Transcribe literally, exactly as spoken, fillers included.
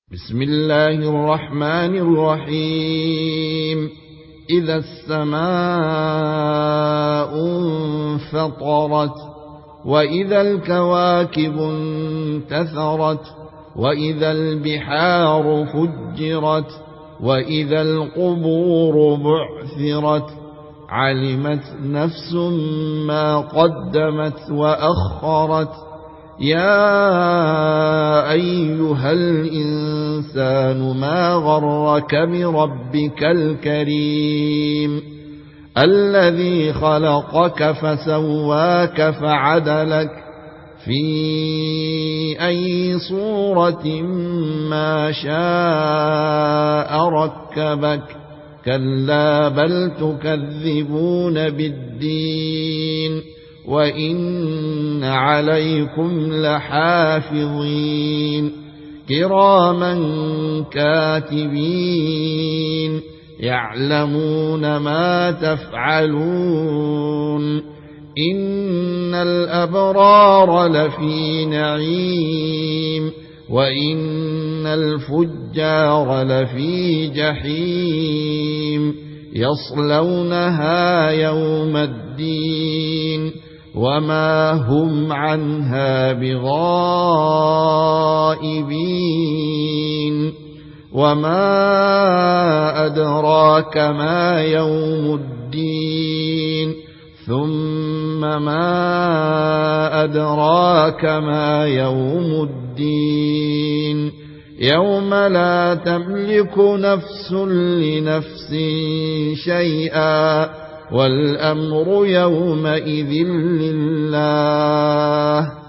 بسم الله الرحمن الرحيم. إذا السماء انفطرت وإذا الكواكب انتثرت وإذا البحار فجرت وإذا القبور بعثرت علمت نفس ما قدمت وأخرت. يا أيها الإنسان ما غرك بربك الكريم الذي خلقك فسواك فعدلك في أي صورة ما شاء ركبك. كلا بل تكذبون بالدين وإن عليكم لحافظين كراما كاتبين يعلمون ما تفعلون. إن الأبرار لفي نعيم وإن الفجار لفي جحيم يصلونها يوم الدين وما هم عنها بغائبين. وما أدراك ما يوم الدين ثم ما أدراك ما يوم الدين يوم لا تملك نفس لنفس شيئا والأمر يومئذ لله.